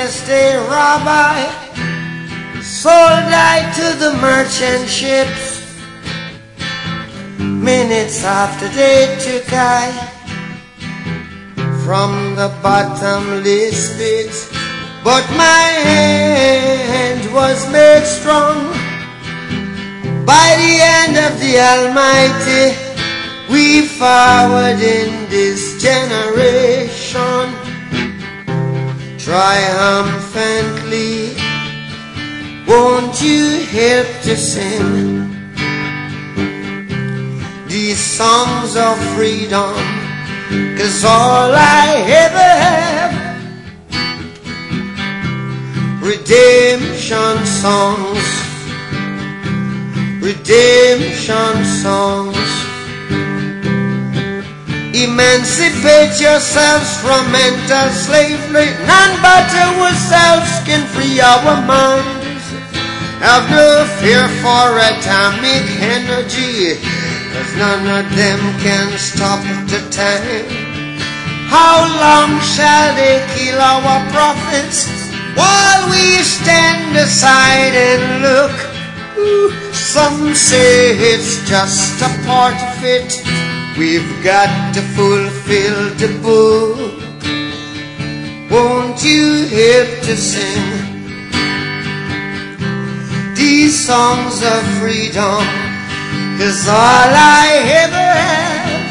just a rabbi, sold I to the merchant ships. Minutes after they took I from the bottomless pit, but my hand was made strong by the hand of the Almighty. We forward in this generation triumphantly. Won't you help to sing these songs of freedom? 'Cause all I ever have, redemption songs, redemption songs. Emancipate yourselves from mental slavery. None but ourselves can free our minds. Have no fear for atomic energy, 'cause none of them can stop the time. How long shall they kill our prophets while we stand aside and look? Ooh, some say it's just a part of it. We've got to fulfill the book. Won't you help to sing these songs of freedom? 'Cause all I ever have,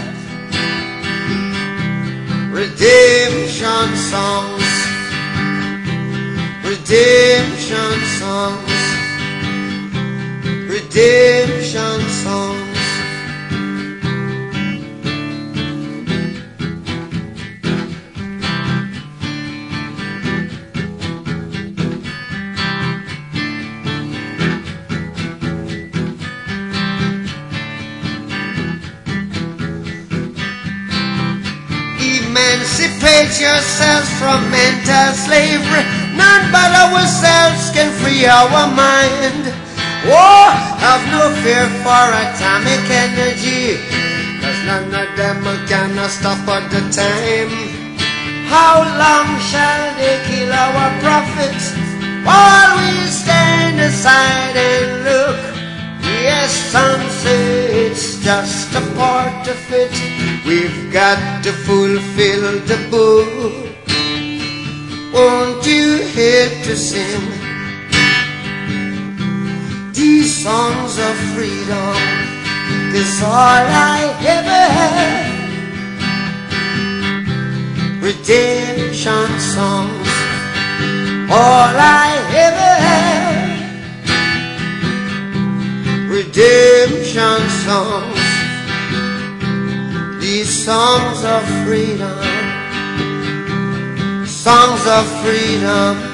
redemption songs, redemption songs, redemption songs. Emancipate yourselves from mental slavery. None but ourselves can free our mind. Oh, have no fear for atomic energy, 'cause none of them can stop at the time. How long shall they kill our prophets while we stand aside and look? Yes, some say it's just a part of it. We've got to fulfill the book. Won't you help to sing these songs of freedom? 'Cause all I ever had, redemption songs. All I ever had, redemption songs. These songs of freedom, songs of freedom.